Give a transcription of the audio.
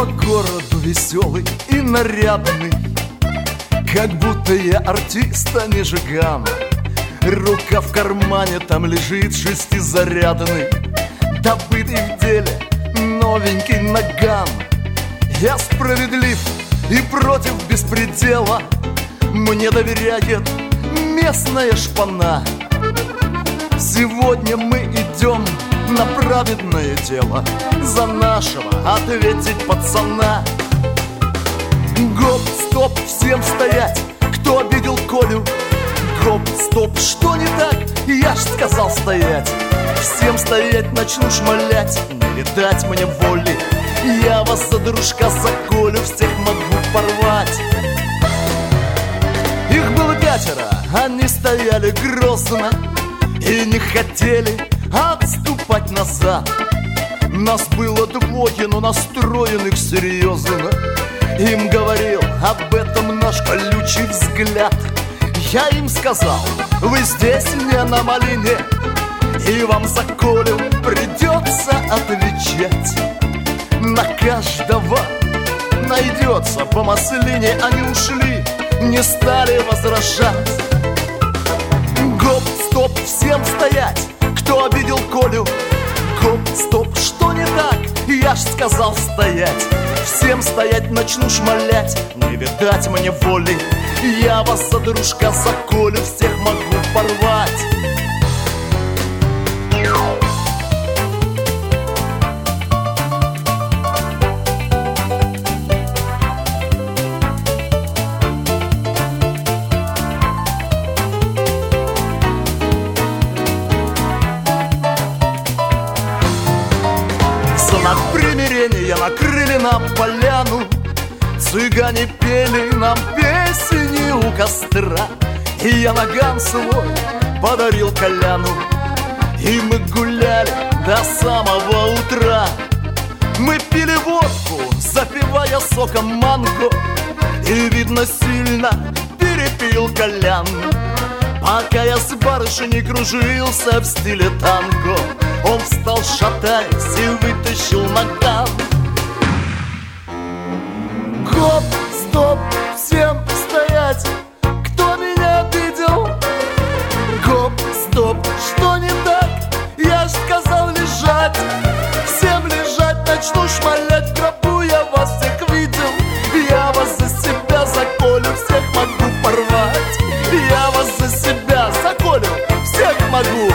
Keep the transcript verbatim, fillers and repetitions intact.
городу веселый и нарядный, как будто я артист, а не жиган. Рука в кармане, там лежит шестизарядный, добытый в деле новенький наган. Я справедлив и против беспредела, мне доверяет местная шпана. Сегодня мы идем на праведное дело, за нашего ответить пацана. Гоп, стоп, всем стоять, кто обидел Колю. Гоп, стоп, что не так? Я ж сказал стоять. Всем стоять, начну шмалять, не видать мне воли. Я вас за дружка заколю, всех могу порвать. Их было пятеро, они стояли грозно и не хотели отступать назад. Нас было двое, но настроенных серьезно. Им говорил об этом наш колючий взгляд. Я им сказал: вы здесь не на малине, и вам за Колю придется отвечать. На каждого найдется по маслине. Они ушли, не стали возражать. Гоп, стоп, всем стоять, кто обидел Колю. Гоп, стоп, что не так? Я ж сказал стоять. Всем стоять, начну шмалять, не видать мне воли. Я вас за дружка заколю, всех могу порвать. Знак примирения накрыли нам поляну. Цыгане пели нам песни у костра. И я наган свой подарил Коляну. И мы гуляли до самого утра. Мы пили водку, запивая соком манго. И, видно, сильно перепил Колян. Пока я с барышней кружился в стиле танго, он встал, шатаясь, и вытащил наган. Гоп, стоп, всем стоять, кто меня обидел. Гоп, стоп, что не так? Я ж сказал лежать. Всем лежать, начну шмалять, в гробу я вас всех видел. Я вас за себя заколю, всех могу порвать. Я вас за себя заколю, всех могу